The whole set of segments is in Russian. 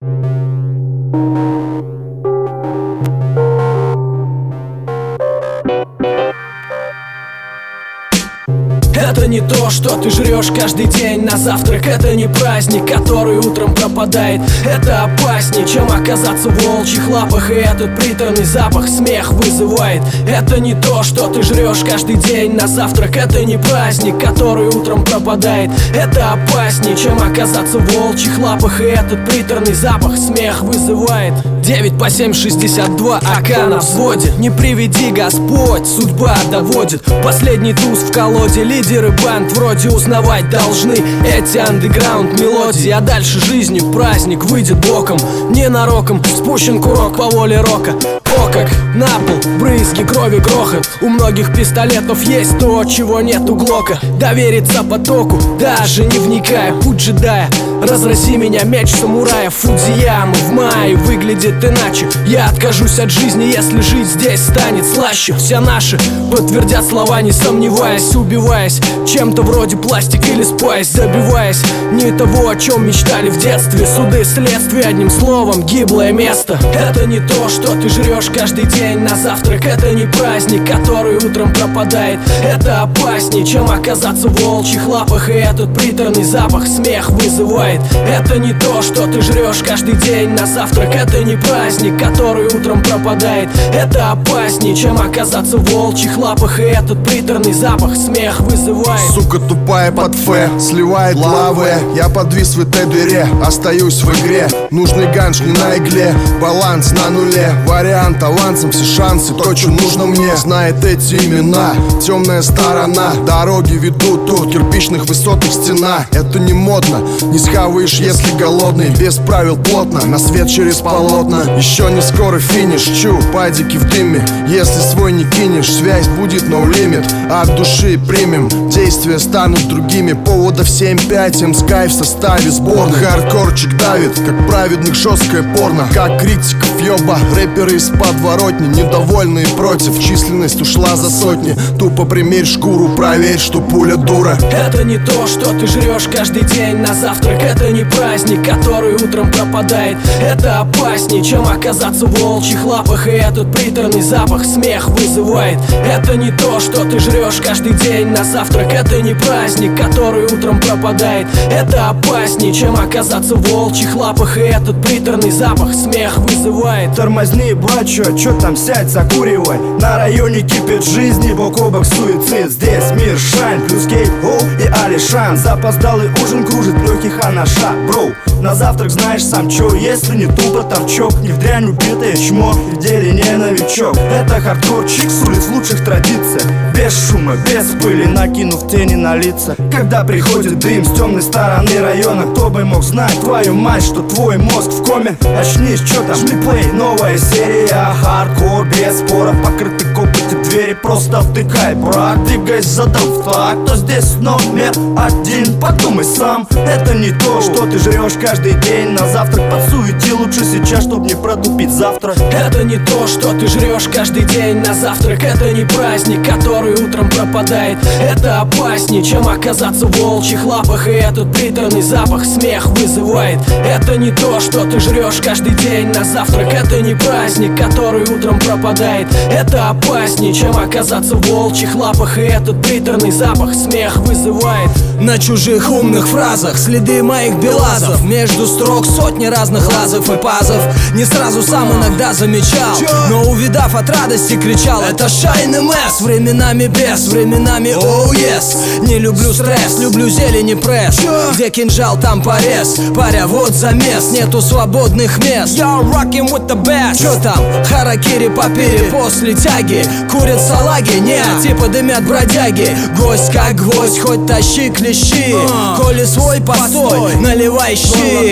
Это не то, что ты жрешь каждый день на завтрак. Это не праздник, который утром пропадает. Это опаснее, чем оказаться в волчьих лапах. И этот приторный запах смех вызывает. Это не то, что ты жрешь каждый день на завтрак. Это не праздник, который утром пропадает. Это опаснее, чем оказаться в волчьих лапах. И этот приторный запах смех вызывает. 9 по 7, 62, АК на взводе. Не приведи Господь, судьба доводит. Последний туз в колоде, лидеры банд вроде узнавать должны эти андеграунд мелодии. А дальше жизнью праздник выйдет боком. Ненароком спущен курок по воле рока. О, как на пол брызги крови грохот. У многих пистолетов есть то, чего нет у Глока. Довериться потоку, даже не вникая. Путь джедая, разрази меня меч самурая. Фудзияма в мае выглядит иначе. Я откажусь от жизни, если жить здесь станет слаще. Все наши подтвердят слова, не сомневаясь. Убиваясь чем-то вроде пластик или спайс. Добиваясь не того, о чем мечтали в детстве. Суды, следствие, одним словом, гиблое место. Это не то, что ты жрешь каждый день на завтрак. Это не праздник, который утром пропадает. Это опаснее, чем оказаться в волчьих лапах. И этот приторный запах смех вызывает. Это не то, что ты жрешь каждый день на завтрак. Это не праздник, который утром пропадает. Это опаснее, чем оказаться в волчьих лапах. И этот приторный запах смех вызывает. Сука тупая под Ф, сливает лавы. Я подвис в этой дыре, остаюсь в игре. Нужный ганж не на игле, баланс на нуле. Вариант авансом, все шансы, то, что нужно мне. Знает эти имена, темная сторона. Дороги ведут тут, кирпичных высотных стена. Это не модно, не схаваешь, если голодный. Без правил плотно, на свет через полотна. Еще не скоро финиш, чу, падики в дыме. Если свой не кинешь, связь будет no limit. От души примем, действия станут другими. Поводов 7-5, M-Sky в составе сборной. Хардкорчик давит, как праведных жесткое порно. Как критиков ёба, рэперы из подворотни. Недовольные против, численность ушла за сотни. Тупо примерь шкуру, проверь, что пуля дура. Это не то, что ты жрешь каждый день на завтрак. Это не праздник, который утром пропадает. Это опаснее, чем оказаться в волчьих лапах. И этот приторный запах смех вызывает. Это не то, что ты жрешь каждый день на завтрак. Это не праздник, который утром пропадает. Это опаснее, чем оказаться в волчьих лапах. И этот приторный запах смех вызывает. Тормозни, бачо, чё там, сядь, закуривай. На районе кипит жизнь, бок о бок суицид. Здесь мир шайн, плюс Кей-О и Алишан. Запоздалый ужин кружит легких анаша, броу. На завтрак знаешь сам чё, если не тупо торчок. Не в дрянь убитое чмо, в деле не новичок. Это хардкорчик с улиц в лучших традициях. Без шума, без пыли, накинув тени на лица. Когда приходит дым с темной стороны района, кто бы мог знать, твою мать, что твой мозг в коме. Очнись, чё там, жми плей, новая серия. Хардкор без споров, покрыты копоти двери. Просто втыкай, брат, двигайся задом в так. Кто здесь номер один, подумай сам. Это не то, что ты жрешь каждый день на завтрак. Подсуети лучше сейчас, чтоб не протупить завтра. Это не то, что ты жрешь каждый день на завтрак. Это не праздник, который утром пропадает. Это опаснее, чем оказаться в волчьих лапах. И этот приторный запах смех вызывает. Это не то, что ты жрешь каждый день на завтрак. Это не праздник, который утром пропадает. Это опаснее, чем оказаться в волчьих лапах. И этот приторный запах смех вызывает. На чужих умных фразах следы моих белазов. Между строк сотни разных лазов и пазов. Не сразу сам иногда замечал, но увидав от радости кричал: это Shine MS. Временами без, временами oh yes. Не люблю стресс, люблю зелень и пресс. Где кинжал, там порез. Паря, вот замес, нету свободных мест. You're rocking with the best. Чё там? Харакири папири после тяги. Курят салаги, не, типа дымят бродяги. Гость как гвоздь, хоть тащи клещи. Коли свой постой, наливай щи.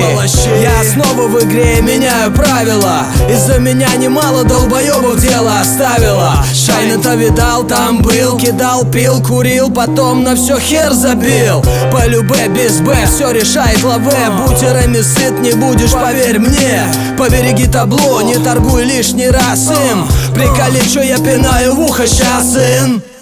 Я снова в игре, меняю правила. Из-за меня немало долбоебов дело оставила. Shine это видал, там был. Кидал, пил, курил, потом на все хер забил. По любэ, без Б, все решает лавэ. Бутерами сыт не будешь, поверь мне. Побереги табло, не торгуй лишний раз им. Приколи, что я пинаю в ухо, щас, сын.